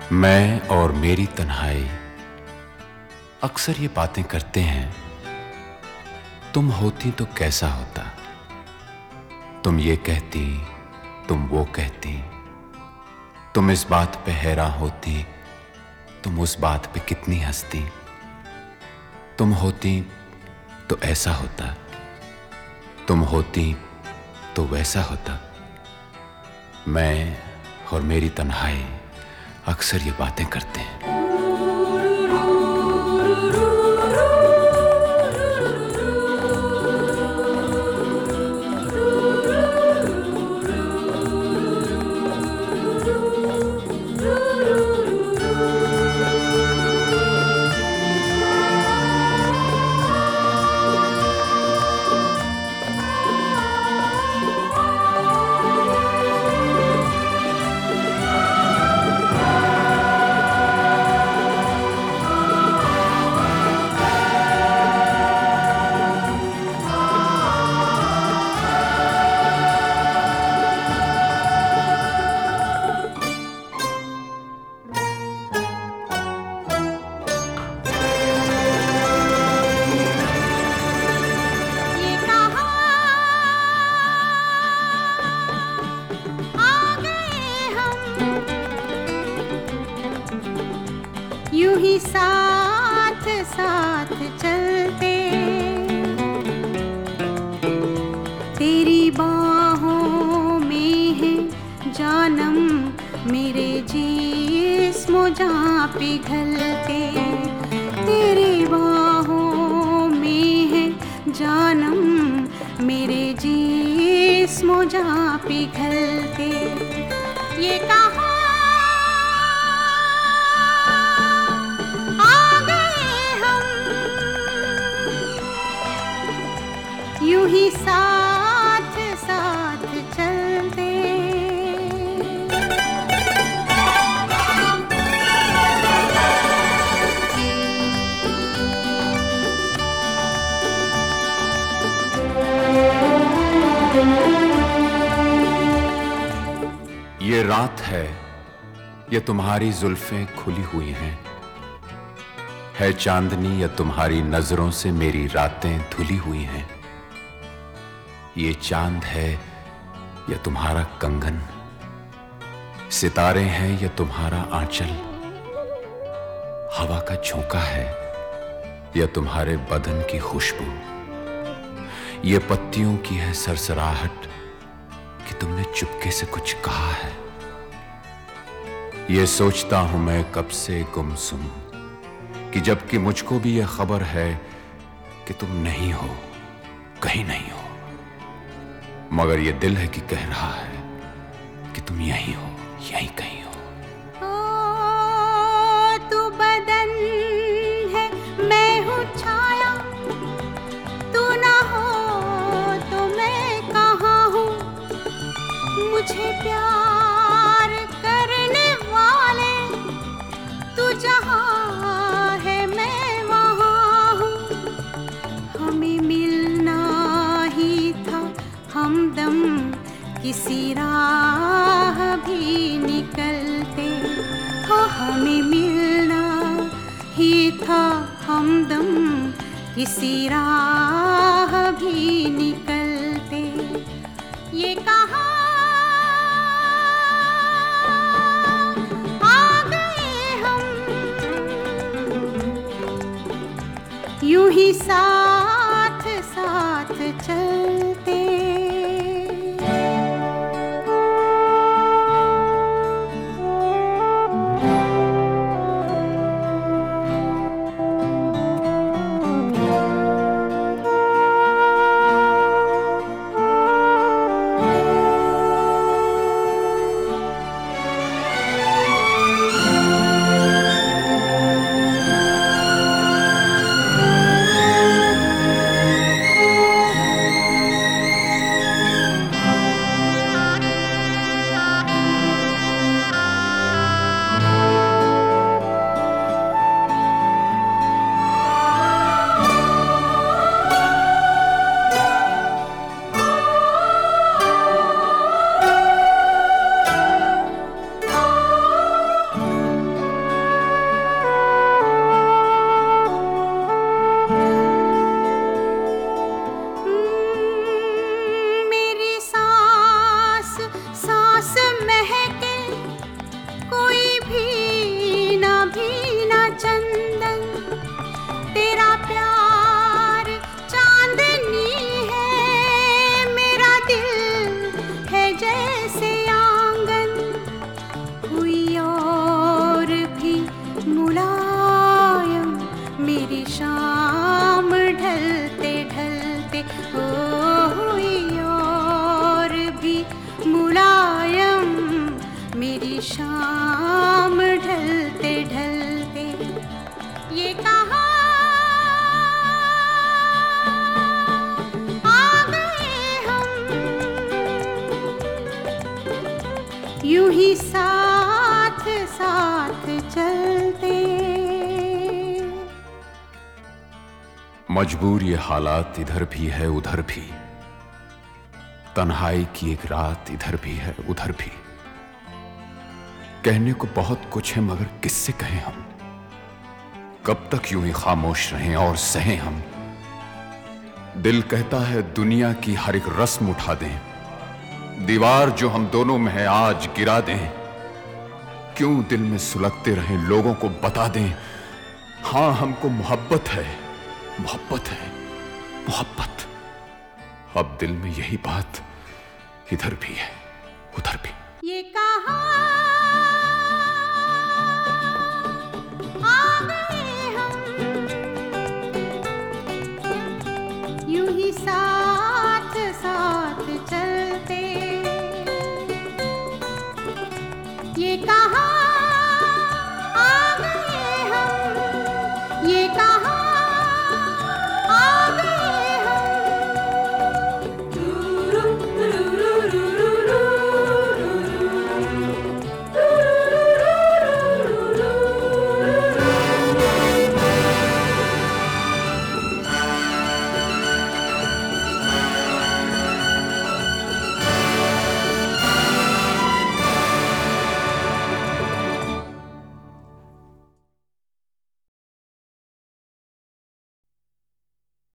मैं और मेरी तन्हाई अक्सर ये बातें करते हैं, तुम होती तो कैसा होता। तुम ये कहती, तुम वो कहती, तुम इस बात पे हैरान होती, तुम उस बात पे कितनी हंसती। तुम होती तो ऐसा होता, तुम होती तो वैसा होता। मैं और मेरी तन्हाई अक्सर ये बातें करते हैं। यूं ही साथ साथ चलते, तेरी बाहों में है जानम, मेरे जिस्म जां पिघलते। तेरी बाहों में है जानम, मेरे जिस्म जां पिघलते। ये कहा यूं ही साथ साथ चलते। ये रात है, ये तुम्हारी जुल्फें खुली हुई हैं, है चांदनी या तुम्हारी नजरों से मेरी रातें धुली हुई हैं। ये चांद है या तुम्हारा कंगन, सितारे हैं या तुम्हारा आंचल, हवा का झोंका है या तुम्हारे बदन की खुशबू। ये पत्तियों की है सरसराहट कि तुमने चुपके से कुछ कहा है। ये सोचता हूं मैं कब से गुमसुम, कि जबकि मुझको भी यह खबर है कि तुम नहीं हो, कहीं नहीं हो, मगर ये दिल है कि कह रहा है कि तुम यहीं हो, यहीं कहीं हो। तू बदन है, मैं हूँ छाया, तू ना हो तो मैं कहाँ हूँ। मुझे प्यार करने वाले, तू जहाँ है मैं वहाँ हूँ। हमें मिलना ही था हमदम, किसी राह भी निकलते हो। हमें मिलना ही था हमदम, किसी राह भी निकलते। ये कहा आ गए हम, यूं ही साथ साथ चलते। यूं ही साथ साथ चलते। मजबूर ये हालात इधर भी है उधर भी, तन्हाई की एक रात इधर भी है उधर भी। कहने को बहुत कुछ है मगर किससे कहें हम, कब तक यूं ही खामोश रहें और सहें हम। दिल कहता है दुनिया की हर एक रस्म उठा दें, दीवार जो हम दोनों में है आज गिरा दें। क्यों दिल में सुलगते रहें, लोगों को बता दें हां हमको मोहब्बत है, मोहब्बत है, मोहब्बत। अब दिल में यही बात इधर भी है उधर भी। ये कहां